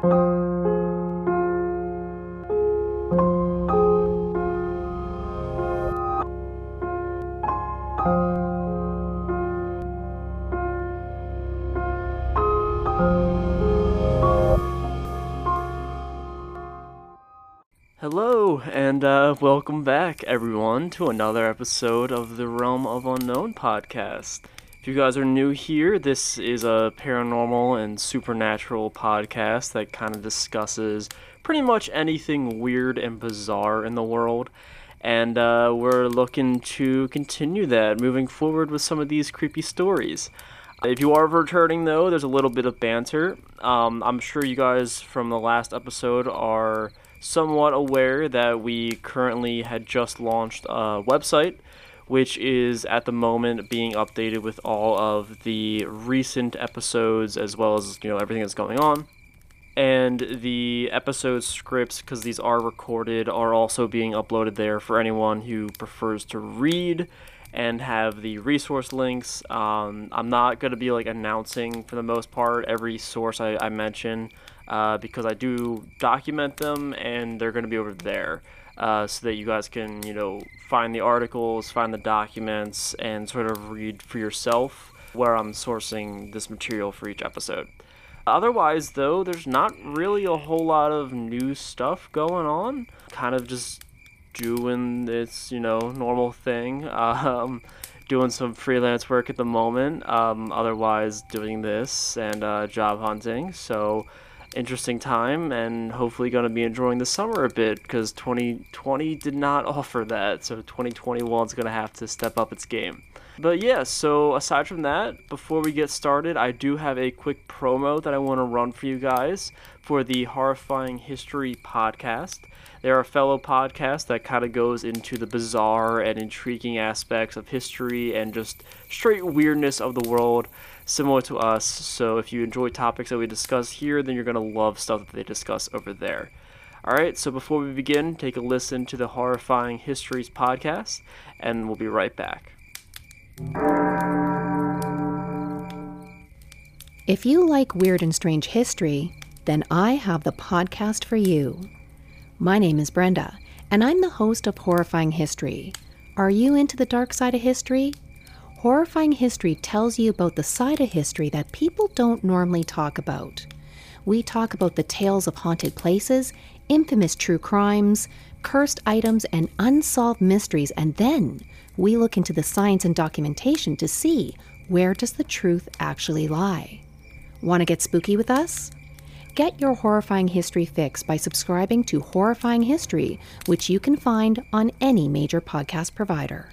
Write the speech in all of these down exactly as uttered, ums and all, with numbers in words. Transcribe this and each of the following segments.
Hello, and uh, welcome back, everyone, to another episode of the Realm of Unknown podcast. If you guys are new here, this is a paranormal and supernatural podcast that kind of discusses pretty much anything weird and bizarre in the world, and uh, we're looking to continue that, moving forward with some of these creepy stories. If you are returning, though, there's a little bit of banter. Um, I'm sure you guys from the last episode are somewhat aware that we currently had just launched a website, which is at the moment being updated with all of the recent episodes as well as, you know, everything that's going on. And the episode scripts, because these are recorded, are also being uploaded there for anyone who prefers to read and have the resource links. Um, I'm not going to be like announcing for the most part every source I, I mention uh, because I do document them and they're going to be over there uh, so that you guys can, you know, find the articles, find the documents, and sort of read for yourself where I'm sourcing this material for each episode. Otherwise, though, there's not really a whole lot of new stuff going on. Kind of just doing its, you know, normal thing. Um, doing some freelance work at the moment. Um, otherwise, doing this and uh, job hunting. So, interesting time, and hopefully going to be enjoying the summer a bit because twenty twenty did not offer that. So, twenty twenty-one is going to have to step up its game. But yeah, so aside from that, before we get started, I do have a quick promo that I want to run for you guys for the Horrifying History podcast. They're a fellow podcast that kind of goes into the bizarre and intriguing aspects of history and just straight weirdness of the world, similar to us. So if you enjoy topics that we discuss here, then you're going to love stuff that they discuss over there. Alright, so before we begin, take a listen to the Horrifying Histories podcast, and we'll be right back. If you like weird and strange history, then I have the podcast for you. My name is Brenda, and I'm the host of Horrifying History. Are you into the dark side of history? Horrifying History tells you about the side of history that people don't normally talk about. We talk about the tales of haunted places, infamous true crimes, cursed items, and unsolved mysteries, and then we look into the science and documentation to see where does the truth actually lie. Want to get spooky with us? Get your Horrifying History fix by subscribing to Horrifying History, which you can find on any major podcast provider.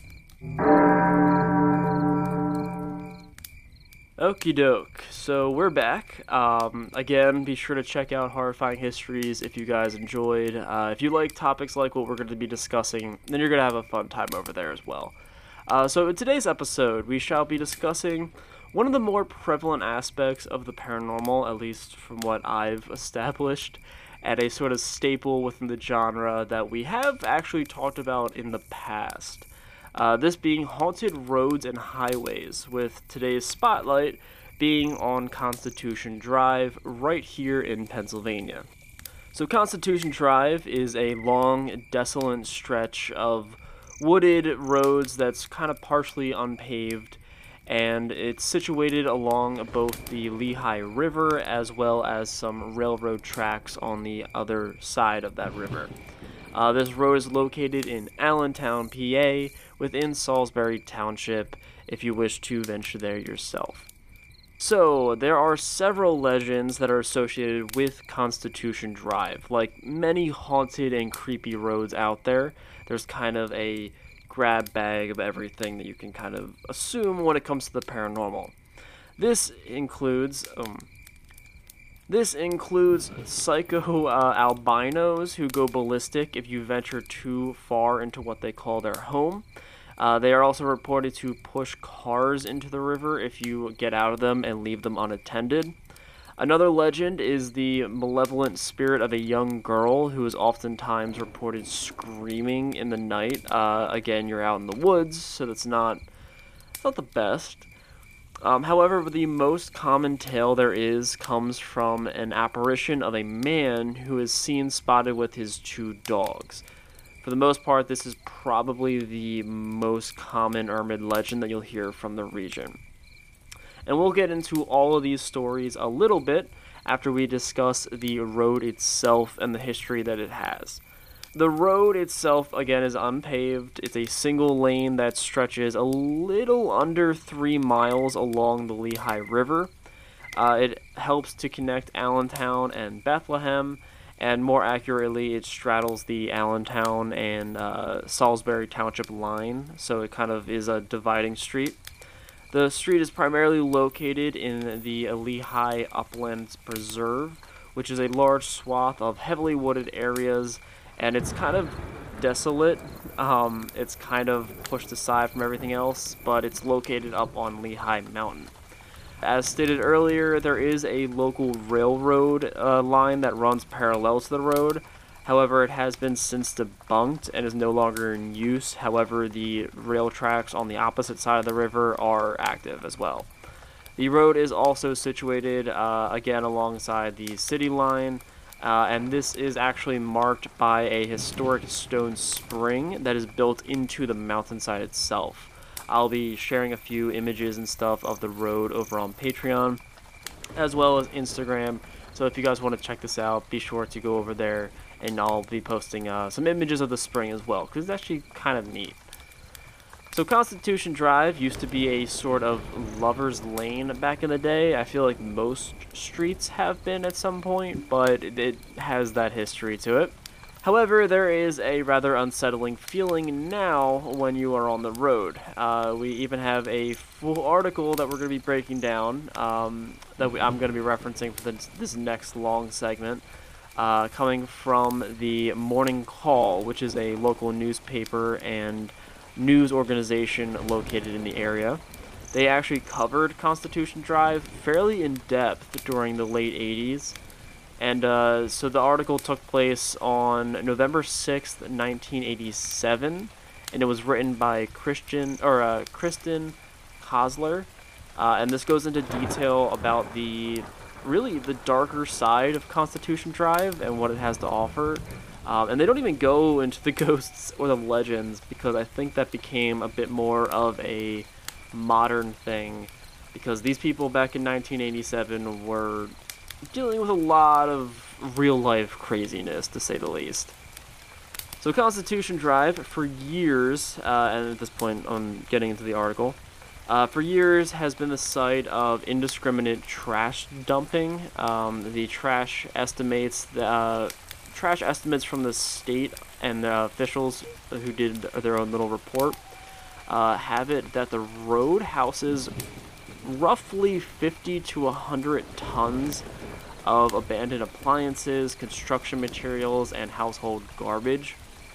Okie doke, so we're back. Um, again, be sure to check out Horrifying Histories if you guys enjoyed. Uh, if you like topics like what we're going to be discussing, then you're going to have a fun time over there as well. Uh, so in today's episode, we shall be discussing one of the more prevalent aspects of the paranormal, at least from what I've established, and a sort of staple within the genre that we have actually talked about in the past. Uh, this being haunted roads and highways, with today's spotlight being on Constitution Drive right here in Pennsylvania. So Constitution Drive is a long, desolate stretch of wooded roads that's kind of partially unpaved, and it's situated along both the Lehigh River as well as some railroad tracks on the other side of that river. Uh, this road is located in Allentown, P A, within Salisbury Township, if you wish to venture there yourself. So, there are several legends that are associated with Constitution Drive. Like many haunted and creepy roads out there, there's kind of a grab bag of everything that you can kind of assume when it comes to the paranormal. This includes um, this includes psycho uh, albinos who go ballistic if you venture too far into what they call their home. Uh, they are also reported to push cars into the river if you get out of them and leave them unattended. Another legend is the malevolent spirit of a young girl who is oftentimes reported screaming in the night. Uh, again, you're out in the woods, so that's not, not the best. Um, however, the most common tale there is comes from an apparition of a man who is seen spotted with his two dogs. For the most part, this is probably the most common Ermid legend that you'll hear from the region. And we'll get into all of these stories a little bit after we discuss the road itself and the history that it has. The road itself, again, is unpaved. It's a single lane that stretches a little under three miles along the Lehigh River. Uh, it helps to connect Allentown and Bethlehem, and more accurately, it straddles the Allentown and uh, Salisbury Township line, so it kind of is a dividing street. The street is primarily located in the Lehigh Uplands Preserve, which is a large swath of heavily wooded areas, and it's kind of desolate. Um, it's kind of pushed aside from everything else, but it's located up on Lehigh Mountain. As stated earlier, there is a local railroad uh, line that runs parallel to the road. However, it has been since debunked and is no longer in use. However, the rail tracks on the opposite side of the river are active as well. The road is also situated, uh, again, alongside the city line. Uh, and this is actually marked by a historic stone spring that is built into the mountainside itself. I'll be sharing a few images and stuff of the road over on Patreon, as well as Instagram. So if you guys want to check this out, be sure to go over there, and I'll be posting uh, some images of the spring as well, because it's actually kind of neat. So Constitution Drive used to be a sort of lover's lane back in the day. I feel like most streets have been at some point, but it, it has that history to it. However, there is a rather unsettling feeling now when you are on the road. Uh, we even have a full article that we're going to be breaking down, um, that we, I'm going to be referencing for this, this next long segment, uh, coming from the Morning Call, which is a local newspaper and news organization located in the area. They actually covered Constitution Drive fairly in depth during the late eighties. And uh, so the article took place on November sixth, nineteen eighty-seven, and it was written by Christian or uh, Kristen Kosler. Uh, and this goes into detail about the really the darker side of Constitution Drive and what it has to offer. Um, and they don't even go into the ghosts or the legends, because I think that became a bit more of a modern thing, because these people back in nineteen eighty-seven were dealing with a lot of real-life craziness, to say the least. So Constitution Drive, for years, uh, and at this point I'm getting into the article, uh, for years has been the site of indiscriminate trash dumping. Um, the trash estimates the, uh, trash estimates from the state and the officials who did their own little report uh, have it that the road houses roughly fifty to one hundred tons of abandoned appliances, construction materials, and household garbage.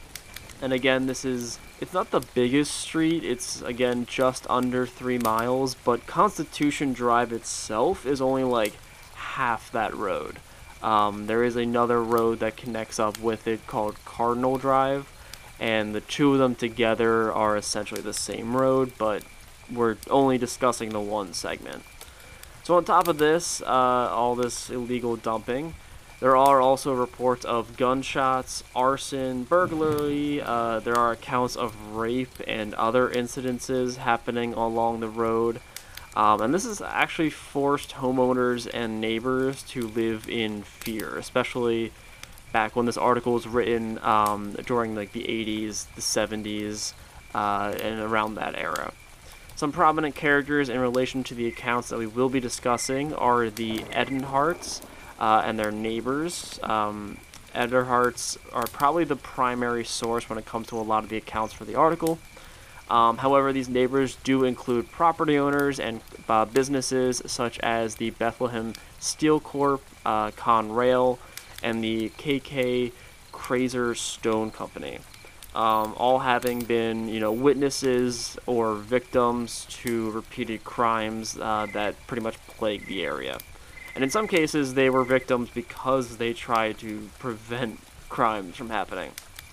And again, this is, it's not the biggest street, it's again just under three miles, but Constitution Drive itself is only like half that road. Um, there is another road that connects up with it called Cardinal Drive, and the two of them together are essentially the same road, but we're only discussing the one segment. So on top of this, uh, all this illegal dumping, there are also reports of gunshots, arson, burglary. Uh, there are accounts of rape and other incidences happening along the road. Um, and this has actually forced homeowners and neighbors to live in fear, especially back when this article was written um, during like the eighties, the seventies, uh, and around that era. Some prominent characters in relation to the accounts that we will be discussing are the Edenharts uh, and their neighbors. Um, Edenharts are probably the primary source when it comes to a lot of the accounts for the article. Um, however, these neighbors do include property owners and uh, businesses such as the Bethlehem Steel Corp, uh, Conrail, and the K K Crazer Stone Company. Um, all having been, you know, witnesses or victims to repeated crimes uh, that pretty much plague the area. And in some cases, they were victims because they tried to prevent crimes from happening.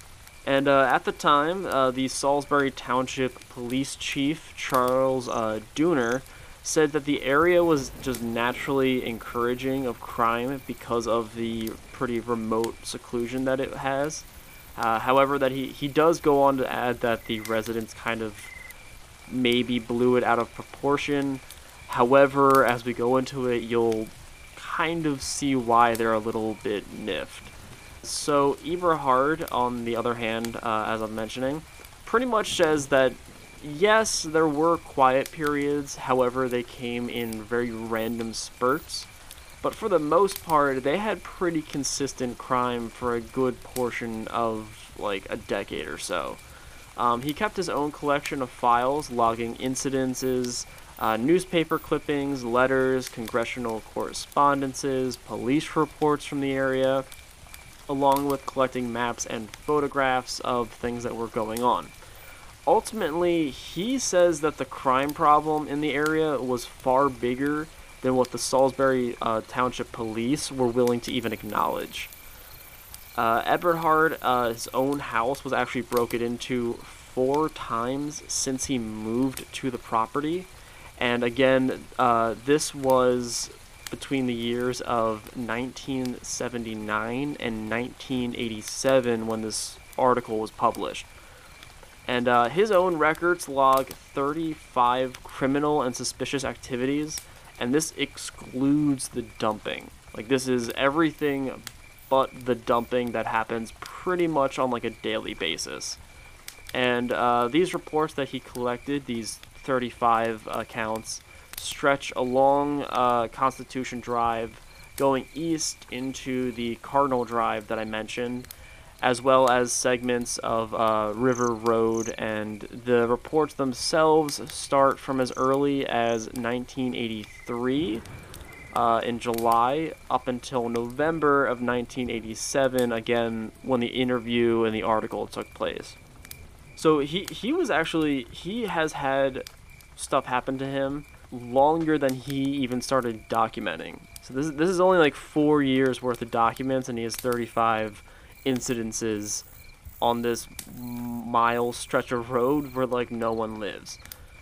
And uh, at the time, uh, the Salisbury Township Police Chief, Charles uh, Dooner, said that the area was just naturally encouraging of crime because of the pretty remote seclusion that it has. Uh, however, that he, he does go on to add that the residents kind of maybe blew it out of proportion. However, as we go into it, you'll kind of see why they're a little bit niffed. So Eberhard, on the other hand, uh, as I'm mentioning, pretty much says that yes, there were quiet periods, however, they came in very random spurts. But for the most part, they had pretty consistent crime for a good portion of, like, a decade or so. Um, he kept his own collection of files, logging incidences, uh, newspaper clippings, letters, congressional correspondences, police reports from the area, along with collecting maps and photographs of things that were going on. Ultimately, he says that the crime problem in the area was far bigger than what the Salisbury uh, Township Police were willing to even acknowledge. Uh, Eberhard, uh, his own house was actually broken into four times since he moved to the property. And again, uh, this was between the years of nineteen seventy-nine and nineteen eighty-seven when this article was published. And uh, his own records log thirty-five criminal and suspicious activities, and this excludes the dumping. Like, this is everything but the dumping that happens pretty much on like a daily basis. And uh, these reports that he collected, these thirty-five accounts, stretch along uh, Constitution Drive, going east into the Cardinal Drive that I mentioned, as well as segments of uh, River Road, and the reports themselves start from as early as nineteen eighty-three uh, in July up until November of nineteen eighty-seven, again when the interview and the article took place. So he, he was actually, he has had stuff happen to him longer than he even started documenting. So this, this is only like four years worth of documents, and he has thirty-five incidences on this mile stretch of road where like no one lives.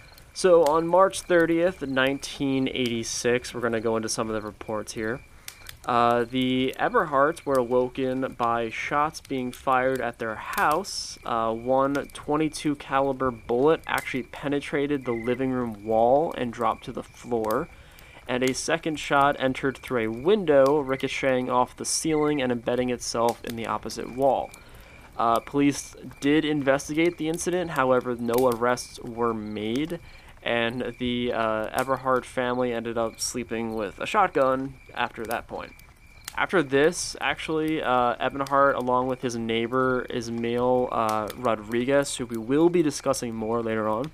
So on March thirtieth, nineteen eighty-six, we're going to go into some of the reports here. Uh, the Eberhards were awoken by shots being fired at their house. Uh, one twenty-two caliber bullet actually penetrated the living room wall and dropped to the floor, and a second shot entered through a window, ricocheting off the ceiling and embedding itself in the opposite wall. Uh, police did investigate the incident, however, no arrests were made, and the uh, Eberhard family ended up sleeping with a shotgun after that point. After this, actually, uh, Eberhard, along with his neighbor Ismael uh, Rodriguez, who we will be discussing more later on,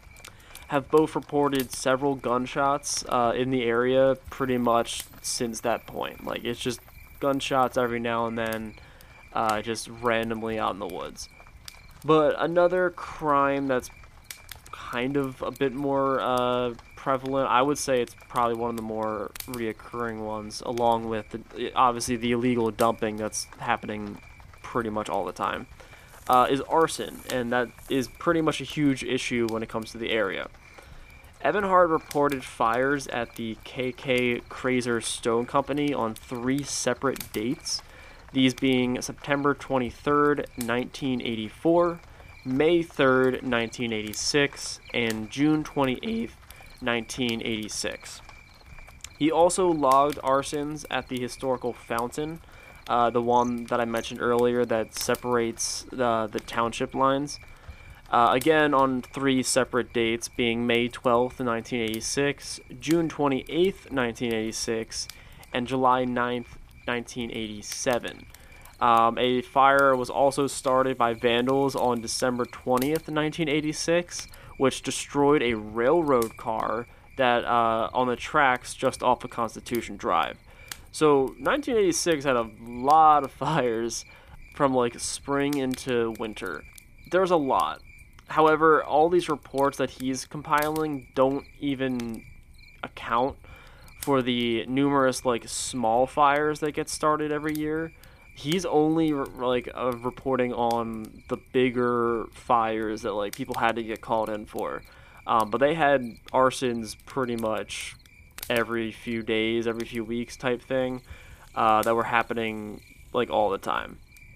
have both reported several gunshots uh, in the area pretty much since that point. Like, it's just gunshots every now and then, uh, just randomly out in the woods. But another crime that's kind of a bit more uh, prevalent, I would say it's probably one of the more reoccurring ones, along with the, obviously the illegal dumping that's happening pretty much all the time, uh, is arson, and that is pretty much a huge issue when it comes to the area. Eberhard reported fires at the K K Crazer Stone Company on three separate dates, these being September twenty-third, nineteen eighty-four, May third, nineteen eighty-six, and June twenty-eighth, nineteen eighty-six. He also logged arsons at the historical fountain, uh, the one that I mentioned earlier that separates the, the township lines. Uh, again, on three separate dates, being May twelfth, nineteen eighty-six, June twenty-eighth, nineteen eighty-six, and July ninth, nineteen eighty-seven. Um, a fire was also started by vandals on December twentieth, nineteen eighty-six, which destroyed a railroad car that uh, on the tracks just off of Constitution Drive. So nineteen eighty-six had a lot of fires from like spring into winter. There's a lot. However, all these reports that he's compiling don't even account for the numerous like small fires that get started every year. He's only like uh, reporting on the bigger fires that like people had to get called in for. Um, but they had arsons pretty much every few days, every few weeks type thing uh, that were happening like all the time.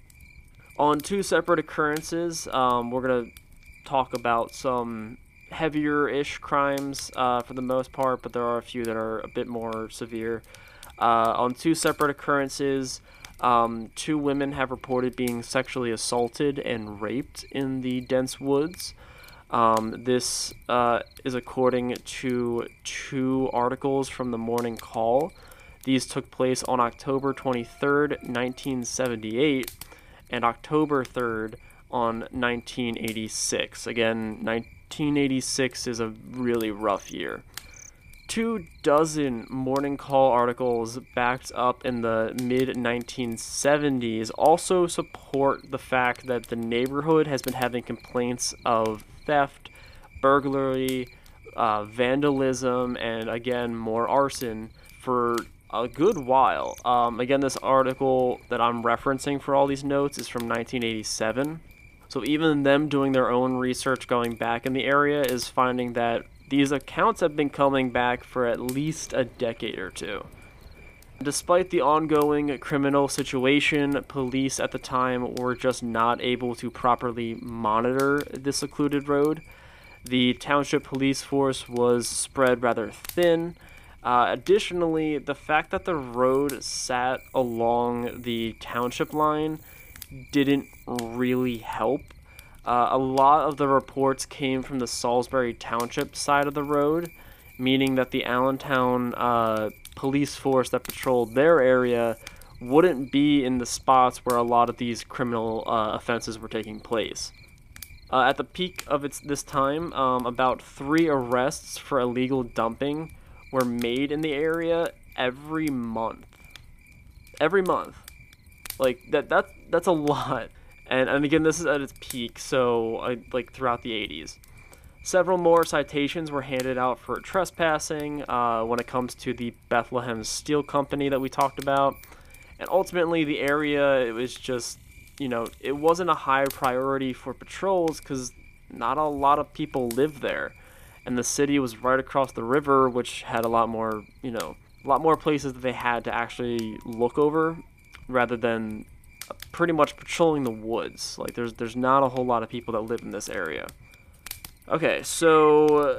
On two separate occurrences, um, we're going to talk about some heavier-ish crimes uh, for the most part, but there are a few that are a bit more severe. Uh, on two separate occurrences, um, two women have reported being sexually assaulted and raped in the dense woods. Um, this uh, is according to two articles from the Morning Call. These took place on October twenty-third, nineteen seventy-eight, and October third on nineteen eighty-six. Again, nineteen eighty-six is a really rough year. Two dozen Morning Call articles backed up in the mid nineteen seventies also support the fact that the neighborhood has been having complaints of theft, burglary, uh, vandalism, and again, more arson for a good while. Um, again, this article that I'm referencing for all these notes is from nineteen eighty-seven. So even them doing their own research going back in the area is finding that these accounts have been coming back for at least a decade or two. Despite the ongoing criminal situation, police at the time were just not able to properly monitor this secluded road. The township police force was spread rather thin. Uh, additionally, the fact that the road sat along the township line didn't really help. Uh, a lot of the reports came from the Salisbury Township side of the road, meaning that the Allentown uh, police force that patrolled their area wouldn't be in the spots where a lot of these criminal uh, offenses were taking place. Uh, at the peak of its this time, um, about three arrests for illegal dumping were made in the area every month. Every month. Like, that, that that's a lot. And, and again, this is at its peak, so uh, like throughout the eighties. Several more citations were handed out for trespassing uh, when it comes to the Bethlehem Steel Company that we talked about. And ultimately, the area, it was just, you know, it wasn't a high priority for patrols because not a lot of people lived there. And the city was right across the river, which had a lot more, you know, a lot more places that they had to actually look over rather than pretty much patrolling the woods. Like, there's there's not a whole lot of people that live in this area. Okay, so uh,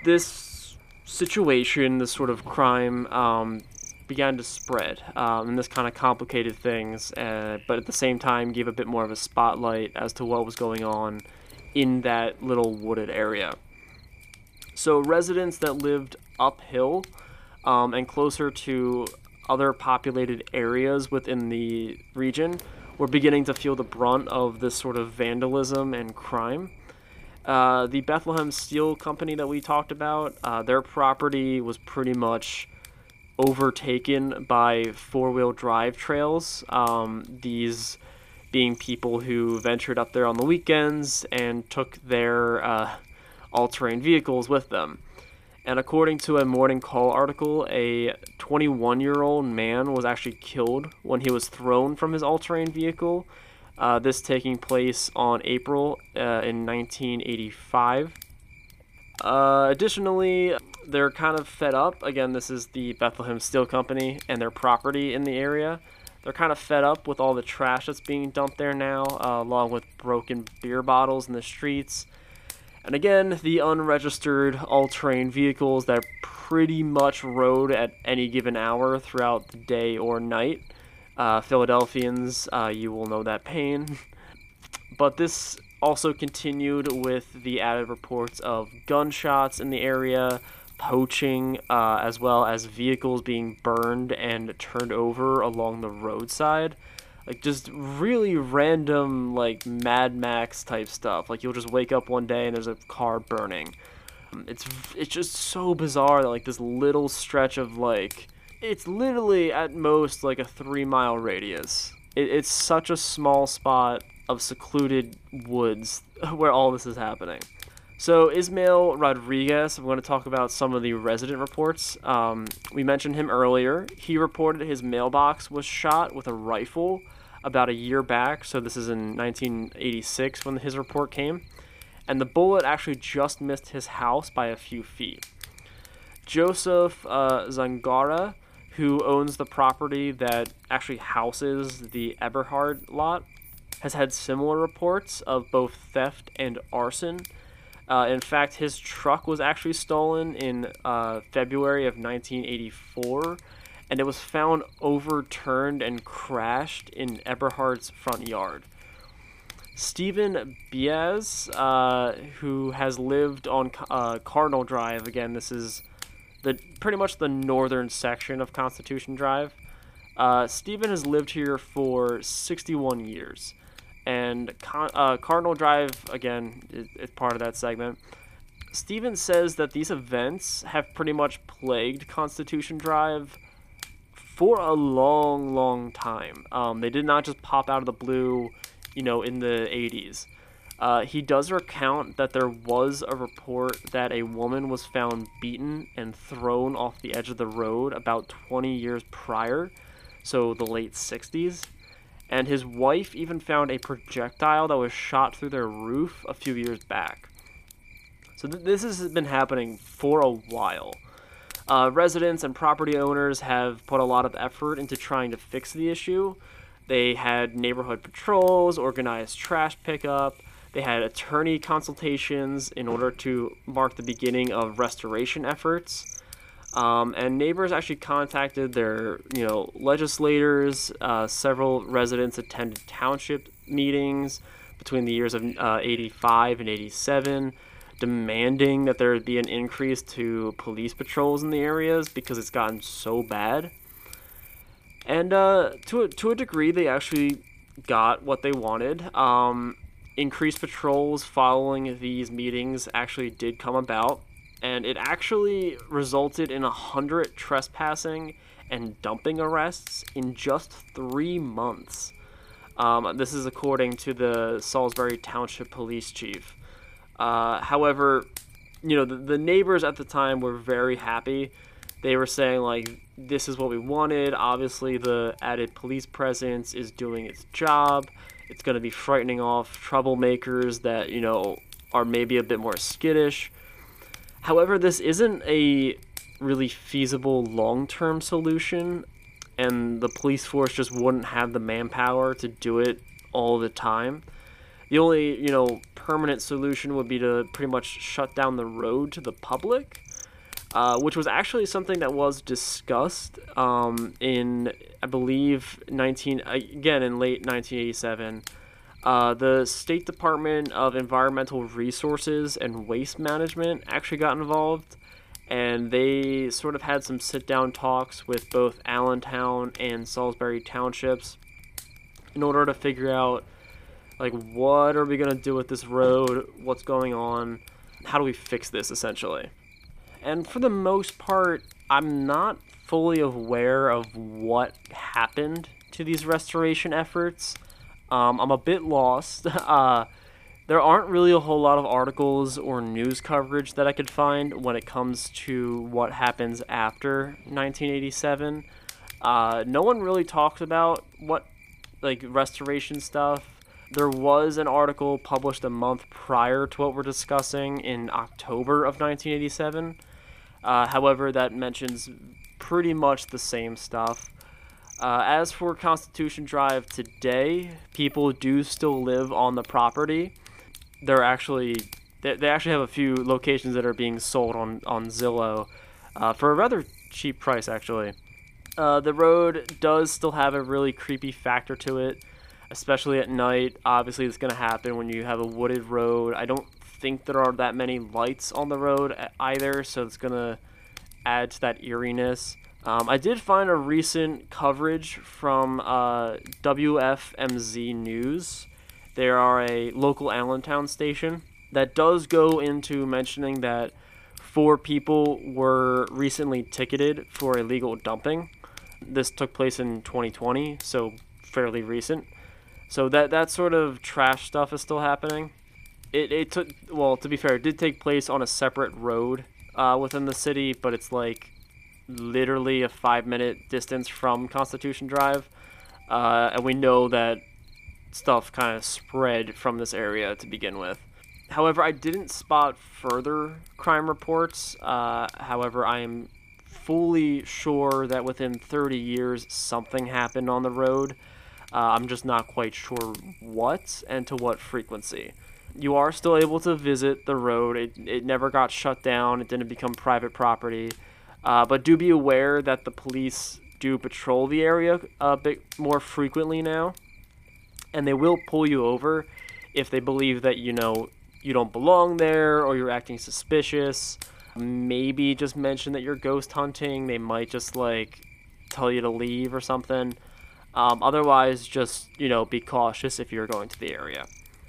this situation, this sort of crime, um, began to spread, um, and this kind of complicated things, uh, but at the same time gave a bit more of a spotlight as to what was going on in that little wooded area. So residents that lived uphill um, and closer to other populated areas within the region were beginning to feel the brunt of this sort of vandalism and crime. Uh, the Bethlehem Steel Company that we talked about, uh, their property was pretty much overtaken by four-wheel drive trails, um, these being people who ventured up there on the weekends and took their uh, all-terrain vehicles with them. And according to a Morning Call article, a twenty-one-year-old man was actually killed when he was thrown from his all-terrain vehicle, uh, this taking place on April uh, in nineteen eighty-five. Uh, additionally, they're kind of fed up. Again, this is the Bethlehem Steel Company and their property in the area. They're kind of fed up with all the trash that's being dumped there now, uh, along with broken beer bottles in the streets. And again, the unregistered all-terrain vehicles that pretty much rode at any given hour throughout the day or night. Uh, Philadelphians, uh, you will know that pain. But this also continued with the added reports of gunshots in the area, poaching, uh, as well as vehicles being burned and turned over along the roadside. Like, just really random, like, Mad Max type stuff. Like, you'll just wake up one day and there's a car burning. It's it's just so bizarre that, like, this little stretch of, like, it's literally at most, like, a three-mile radius. It, it's such a small spot of secluded woods where all this is happening. So Ismael Rodriguez, I'm going to talk about some of the resident reports. Um, we mentioned him earlier. He reported his mailbox was shot with a rifle about a year back. So this is in nineteen eighty-six when his report came. and the bullet actually just missed his house by a few feet. Joseph uh, Zangara, who owns the property that actually houses the Eberhard lot, has had similar reports of both theft and arson. Uh, in fact, his truck was actually stolen in uh, February of nineteen eighty-four, and it was found overturned and crashed in Eberhard's front yard. Stephen Biaz, uh, who has lived on uh, Cardinal Drive, again, this is the pretty much the northern section of Constitution Drive. Uh, Stephen has lived here for sixty-one years, and Con- uh, Cardinal Drive, again, is, is part of that segment. Stephen says that these events have pretty much plagued Constitution Drive for a long, long time. Um, they did not just pop out of the blue, you know, in the eighties. Uh, he does recount that there was a report that a woman was found beaten and thrown off the edge of the road about twenty years prior, so the late sixties. And his wife even found a projectile that was shot through their roof a few years back. So th- this has been happening for a while. Uh, residents and property owners have put a lot of effort into trying to fix the issue. They had neighborhood patrols, organized trash pickup. They had attorney consultations in order to mark the beginning of restoration efforts. Um, and neighbors actually contacted their, you know, legislators. Uh, several residents attended township meetings between the years of uh, eighty-five and eighty-seven, demanding that there be an increase to police patrols in the areas because it's gotten so bad. And uh, to a, to a degree, they actually got what they wanted. Um, increased patrols following these meetings actually did come about, and it actually resulted in a hundred trespassing and dumping arrests in just three months. Um, this is according to the Salisbury Township Police Chief. Uh, however, you know, the, the neighbors at the time were very happy. They were saying, like, this is what we wanted. Obviously, the added police presence is doing its job. It's going to be frightening off troublemakers that, you know, are maybe a bit more skittish. However, this isn't a really feasible long-term solution, and the police force just wouldn't have the manpower to do it all the time. The only, you know, permanent solution would be to pretty much shut down the road to the public, uh, which was actually something that was discussed um, in, I believe, nineteen again in late nineteen eighty-seven. Uh, the State Department of Environmental Resources and Waste Management actually got involved, and they sort of had some sit-down talks with both Allentown and Salisbury Townships in order to figure out, like, what are we going to do with this road, what's going on, how do we fix this, essentially. And for the most part, I'm not fully aware of what happened to these restoration efforts. Um, I'm a bit lost. Uh, there aren't really a whole lot of articles or news coverage that I could find when it comes to what happens after nineteen eighty-seven. Uh, no one really talks about what, like, restoration stuff. There was an article published a month prior to what we're discussing in October of nineteen eighty-seven. Uh, however, that mentions pretty much the same stuff. Uh, as for Constitution Drive today, people do still live on the property. They're actually, they, they actually have a few locations that are being sold on, on Zillow uh, for a rather cheap price, actually. Uh, the road does still have a really creepy factor to it, especially at night. Obviously, it's going to happen when you have a wooded road. I don't think there are that many lights on the road either, so it's going to add to that eeriness. Um, I did find a recent coverage from uh, W F M Z News. They are a local Allentown station that does go into mentioning that four people were recently ticketed for illegal dumping. This took place in twenty twenty, so fairly recent. So that that sort of trash stuff is still happening. It it took, well, to be fair, it did take place on a separate road uh, within the city, but it's like literally a five minute distance from Constitution Drive, uh, and we know that stuff kind of spread from this area to begin with. However, I didn't spot further crime reports. Uh, however, I am fully sure that within thirty years something happened on the road. Uh, I'm just not quite sure what and to what frequency. You are still able to visit the road. It, it never got shut down. It didn't become private property. Uh, but do be aware that the police do patrol the area a bit more frequently now. And they will pull you over if they believe that, you know, you don't belong there or you're acting suspicious. Maybe just mention that you're ghost hunting. They might just, like, tell you to leave or something. Um, otherwise, just, you know, be cautious if you're going to the area.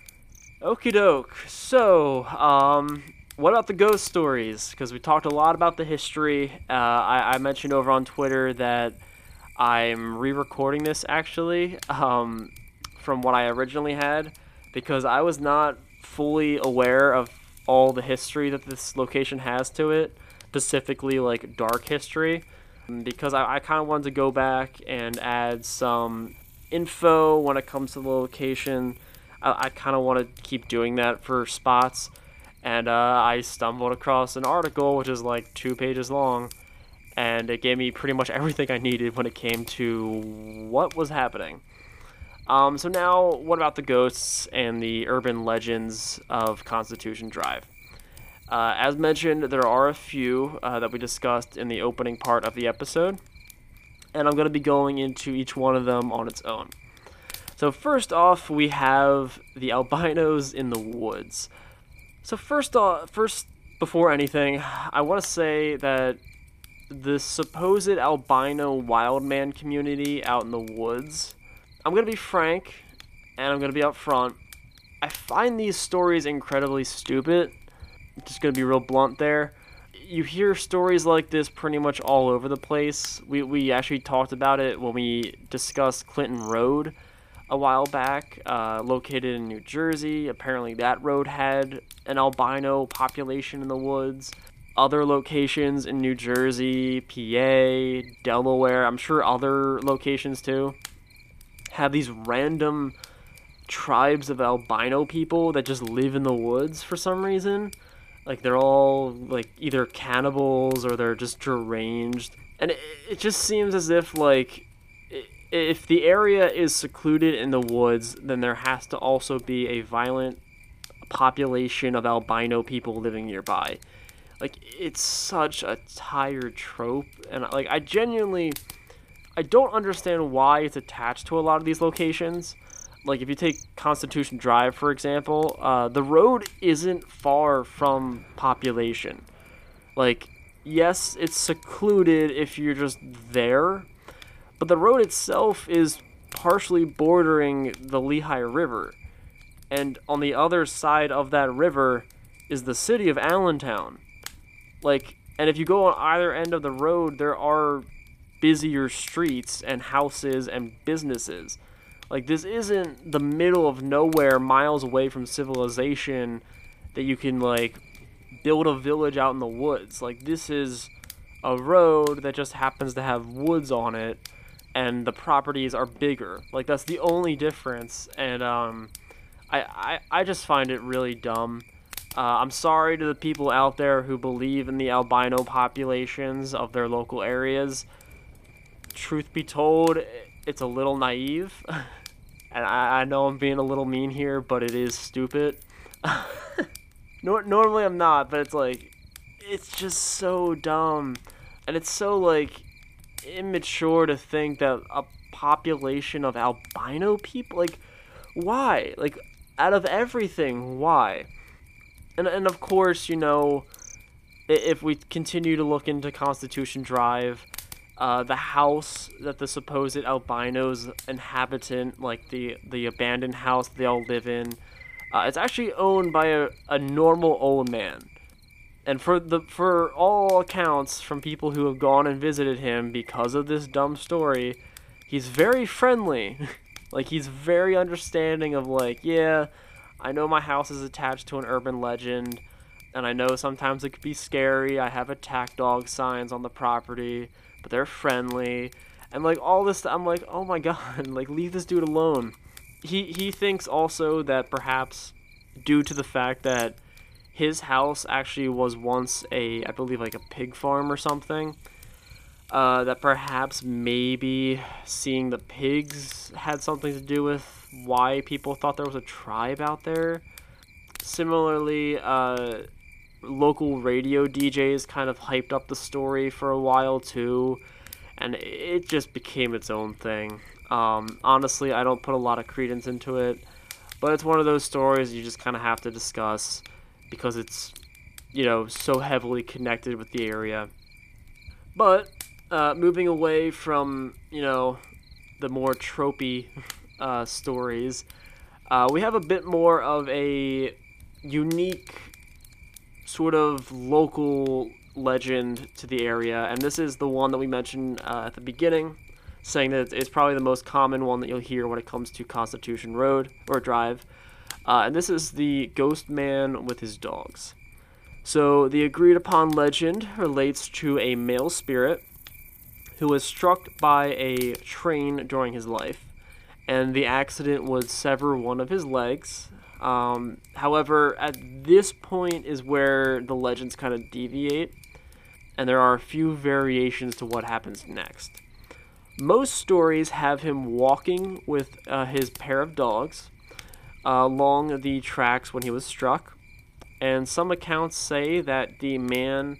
Okie doke. So, um, what about the ghost stories? Because we talked a lot about the history. Uh, I, I mentioned over on Twitter that I'm re-recording this, actually, um, from what I originally had, because I was not fully aware of all the history that this location has to it, specifically, like, dark history. Because I, I kind of wanted to go back and add some info when it comes to the location. I, I kind of want to keep doing that for spots. And uh, I stumbled across an article, which is like two pages long. And it gave me pretty much everything I needed when it came to what was happening. Um, so now, what about the ghosts and the urban legends of Constitution Drive? Uh, as mentioned, there are a few uh, that we discussed in the opening part of the episode, and I'm going to be going into each one of them on its own. So first off, we have the albinos in the woods. So first off, first before anything, I want to say that the supposed albino wild man community out in the woods, I'm going to be frank, and I'm going to be upfront, I find these stories incredibly stupid. Just gonna be real blunt there. You hear stories like this pretty much all over the place. We we actually talked about it when we discussed Clinton Road a while back, uh, located in New Jersey. Apparently that road had an albino population in the woods. Other locations in New Jersey, P A, Delaware, I'm sure other locations too, have these random tribes of albino people that just live in the woods for some reason. Like, they're all, like, either cannibals or they're just deranged. And it, it just seems as if, like, if the area is secluded in the woods, then there has to also be a violent population of albino people living nearby. Like, it's such a tired trope. And, like, I genuinely, I don't understand why it's attached to a lot of these locations. Like, if you take Constitution Drive, for example, uh, the road isn't far from population. Like, yes, it's secluded if you're just there, but the road itself is partially bordering the Lehigh River. And on the other side of that river is the city of Allentown. Like, and if you go on either end of the road, there are busier streets and houses and businesses. Like, this isn't the middle of nowhere, miles away from civilization, that you can, like, build a village out in the woods. Like, this is a road that just happens to have woods on it, and the properties are bigger. Like, that's the only difference, and, um, I, I, I just find it really dumb. Uh, I'm sorry to the people out there who believe in the albino populations of their local areas. Truth be told, it's a little naive. And I, I know I'm being a little mean here, but it is stupid. Nor- normally I'm not, but it's like, it's just so dumb. And it's so, like, immature to think that a population of albino people, like, why? Like, out of everything, why? And, and of course, you know, if we continue to look into Constitution Drive, Uh, the house that the supposed albinos inhabitant, like the, the abandoned house they all live in, uh, it's actually owned by a, a normal old man. And for the for all accounts from people who have gone and visited him because of this dumb story, he's very friendly. Like, he's very understanding of, like, yeah, I know my house is attached to an urban legend, and I know sometimes it could be scary. I have attack dog signs on the property, but they're friendly, and, like, all this, I'm like, oh my god, like, leave this dude alone. He he thinks also that perhaps due to the fact that his house actually was once a, I believe, like a pig farm or something. Uh, that perhaps maybe seeing the pigs had something to do with why people thought there was a tribe out there. Similarly, uh, local radio D Js kind of hyped up the story for a while too, and it just became its own thing. Um, honestly, I don't put a lot of credence into it, but it's one of those stories you just kind of have to discuss because it's, you know, so heavily connected with the area. But uh, moving away from, you know, the more tropey uh, stories, uh, we have a bit more of a unique sort of local legend to the area, and this is the one that we mentioned uh, at the beginning, saying that it's probably the most common one that you'll hear when it comes to Constitution Road or Drive, uh, and this is the Ghost Man with his dogs. So the agreed upon legend relates to a male spirit who was struck by a train during his life, and the accident would sever one of his legs. Um, however, at this point is where the legends kind of deviate, and there are a few variations to what happens next. Most stories have him walking with uh, his pair of dogs uh, along the tracks when he was struck, and some accounts say that the man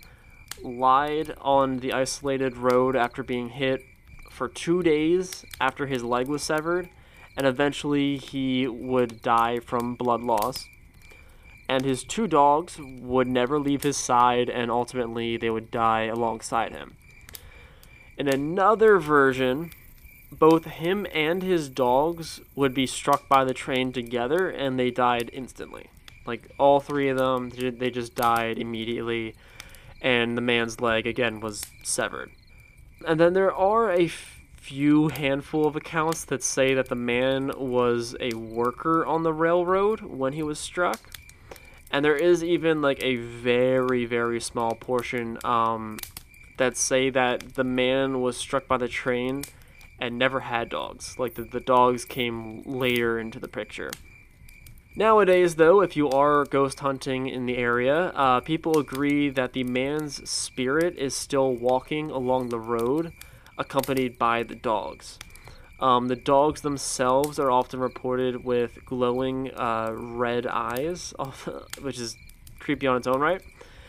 lied on the isolated road after being hit for two days after his leg was severed, and eventually he would die from blood loss. And his two dogs would never leave his side, and ultimately they would die alongside him. In another version, both him and his dogs would be struck by the train together, and they died instantly. Like, all three of them, they just died immediately, and the man's leg, again, was severed. And then there are a few handful of accounts that say that the man was a worker on the railroad when he was struck. And there is even, like, a very, very small portion um, that say that the man was struck by the train and never had dogs. Like, the, the dogs came later into the picture. Nowadays, though, if you are ghost hunting in the area, uh, people agree that the man's spirit is still walking along the road, accompanied by the dogs. Um, the dogs themselves are often reported with glowing uh, red eyes, which is creepy on its own right.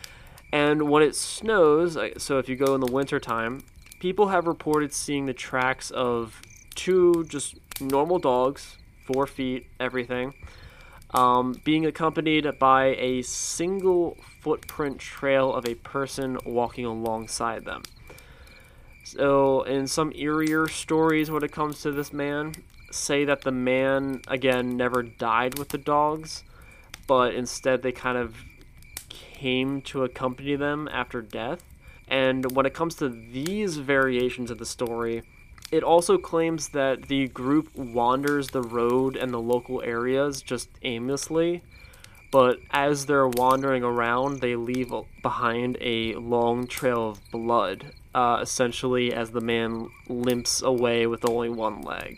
And when it snows, so if you go in the wintertime, people have reported seeing the tracks of two just normal dogs, four feet, everything, Um, being accompanied by a single footprint trail of a person walking alongside them. So, in some eerier stories when it comes to this man, say that the man, again, never died with the dogs, but instead they kind of came to accompany them after death. And when it comes to these variations of the story, it also claims that the group wanders the road and the local areas just aimlessly, but as they're wandering around, they leave behind a long trail of blood, uh, essentially as the man limps away with only one leg.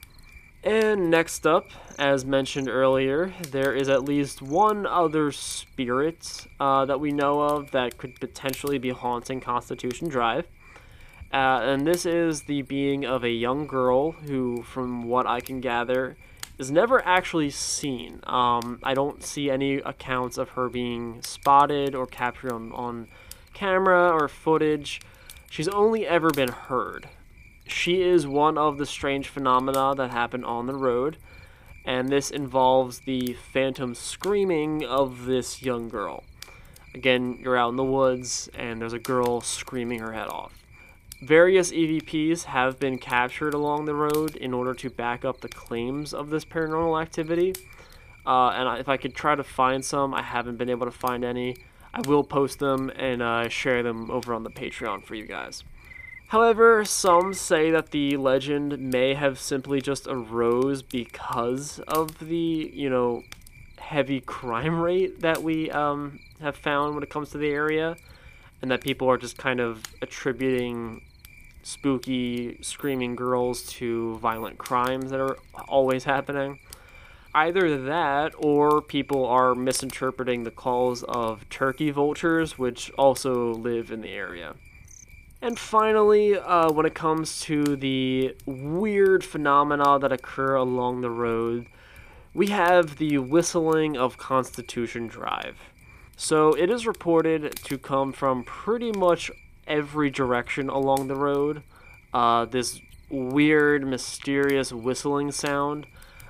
And next up, as mentioned earlier, there is at least one other spirit uh, that we know of that could potentially be haunting Constitution Drive. Uh, and this is the being of a young girl who, from what I can gather, is never actually seen. Um, I don't see any accounts of her being spotted or captured on, on camera or footage. She's only ever been heard. She is one of the strange phenomena that happen on the road, and this involves the phantom screaming of this young girl. Again, you're out in the woods, and there's a girl screaming her head off. Various E V Ps have been captured along the road in order to back up the claims of this paranormal activity. Uh, and if I could try to find some, I haven't been able to find any. I will post them and uh, share them over on the Patreon for you guys. However, some say that the legend may have simply just arose because of the, you know, heavy crime rate that we um, have found when it comes to the area, and that people are just kind of attributing spooky, screaming girls to violent crimes that are always happening. Either that, or people are misinterpreting the calls of turkey vultures, which also live in the area. And finally, uh, when it comes to the weird phenomena that occur along the road, we have the whistling of Constitution Drive. So it is reported to come from pretty much every direction along the road. Uh, this weird, mysterious whistling sound.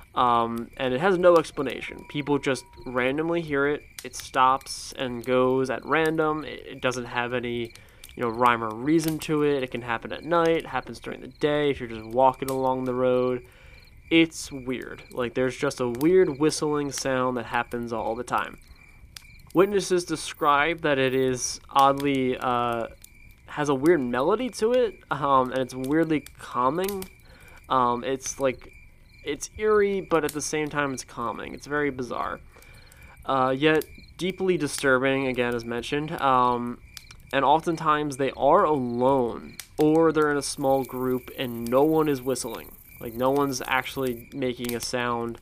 Um, and it has no explanation. People just randomly hear it. It stops and goes at random. It, it doesn't have any, you know, rhyme or reason to it. It can happen at night. It happens during the day if you're just walking along the road. It's weird. Like, there's just a weird whistling sound that happens all the time. Witnesses describe that it is oddly, uh, has a weird melody to it, um, and it's weirdly calming. Um, it's like, it's eerie, but at the same time it's calming. It's very bizarre. Uh, yet deeply disturbing, again, as mentioned. Um, and oftentimes they are alone, or they're in a small group and no one is whistling. Like, no one's actually making a sound,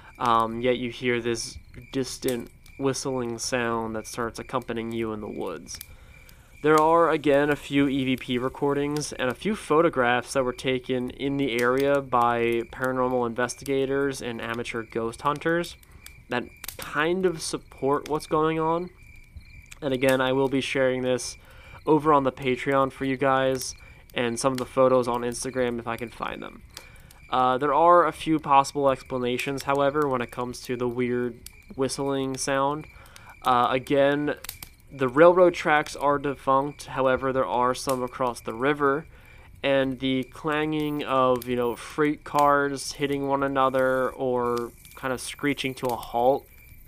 um, yet you hear this distant whistling sound that starts accompanying you in the woods. There are, again, a few E V P recordings and a few photographs that were taken in the area by paranormal investigators and amateur ghost hunters that kind of support what's going on. And again, I will be sharing this over on the Patreon for you guys, and some of the photos on Instagram if I can find them. Uh, there are a few possible explanations, however, when it comes to the weird whistling sound. Uh, again, the railroad tracks are defunct, however, there are some across the river, and the clanging of, you know, freight cars hitting one another or kind of screeching to a halt.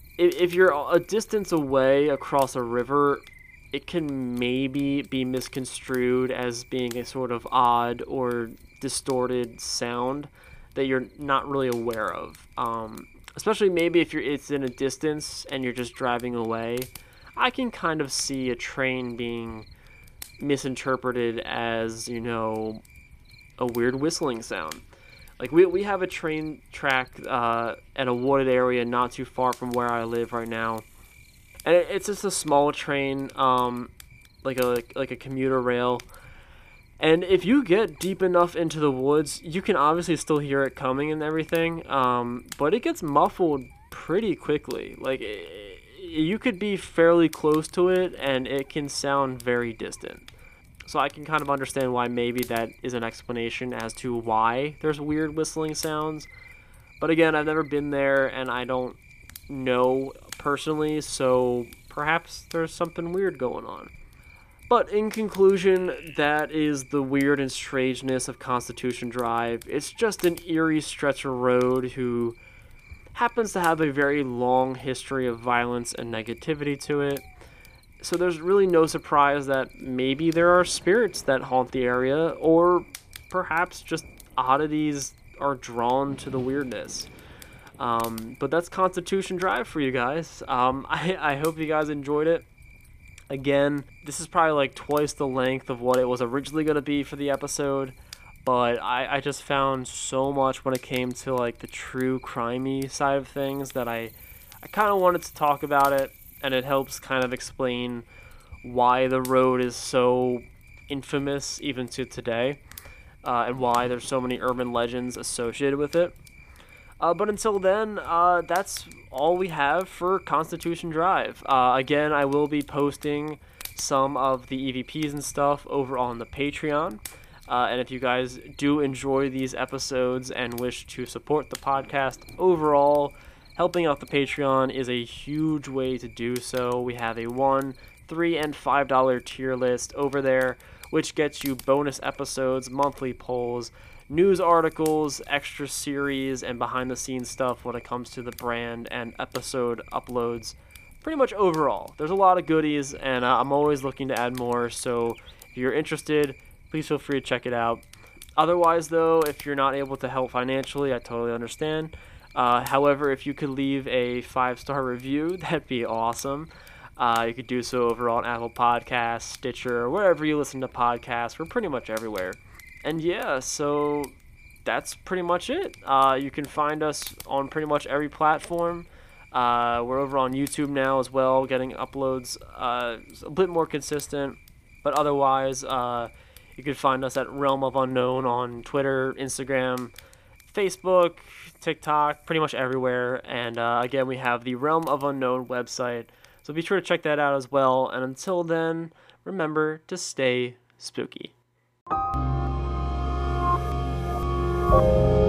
If you're a distance away across a river, it can maybe be misconstrued as being a sort of odd or distorted sound that you're not really aware of. Um, especially maybe if you're it's in a distance and you're just driving away. I can kind of see a train being misinterpreted as, you know, a weird whistling sound. Like, we we have a train track uh, at a wooded area not too far from where I live right now. And it, it's just a small train, um, like a like a commuter rail. And if you get deep enough into the woods, you can obviously still hear it coming and everything, um, but it gets muffled pretty quickly. Like, it, you could be fairly close to it, and it can sound very distant. So I can kind of understand why maybe that is an explanation as to why there's weird whistling sounds. But again, I've never been there, and I don't know personally, so perhaps there's something weird going on. But in conclusion, that is the weird and strangeness of Constitution Drive. It's just an eerie stretch of road who happens to have a very long history of violence and negativity to it. So there's really no surprise that maybe there are spirits that haunt the area, or perhaps just oddities are drawn to the weirdness. Um, but that's Constitution Drive for you guys. Um, I, I hope you guys enjoyed it. Again, this is probably like twice the length of what it was originally going to be for the episode, but I, I just found so much when it came to like the true crimey side of things that I, I kind of wanted to talk about it, and it helps kind of explain why the road is so infamous even to today, uh, and why there's so many urban legends associated with it. Uh, but until then, uh, that's all we have for Constitution Drive. Uh, again, I will be posting some of the E V Ps and stuff over on the Patreon. Uh, and if you guys do enjoy these episodes and wish to support the podcast overall, helping out the Patreon is a huge way to do so. We have a one, three, and five dollar tier list over there, which gets you bonus episodes, monthly polls, news articles, extra series, and behind-the-scenes stuff when it comes to the brand and episode uploads. Pretty much overall. There's a lot of goodies, and uh, I'm always looking to add more, so if you're interested, please feel free to check it out. Otherwise, though, if you're not able to help financially, I totally understand. Uh, however, if you could leave a five-star review, that'd be awesome. Uh, you could do so over on Apple Podcasts, Stitcher, or wherever you listen to podcasts. We're pretty much everywhere. And yeah, so that's pretty much it. Uh, you can find us on pretty much every platform. Uh, we're over on YouTube now as well, getting uploads uh, a bit more consistent. But otherwise, uh, you can find us at Realm of Unknown on Twitter, Instagram, Facebook, TikTok, pretty much everywhere. And uh, again, we have the Realm of Unknown website. So be sure to check that out as well. And until then, remember to stay spooky.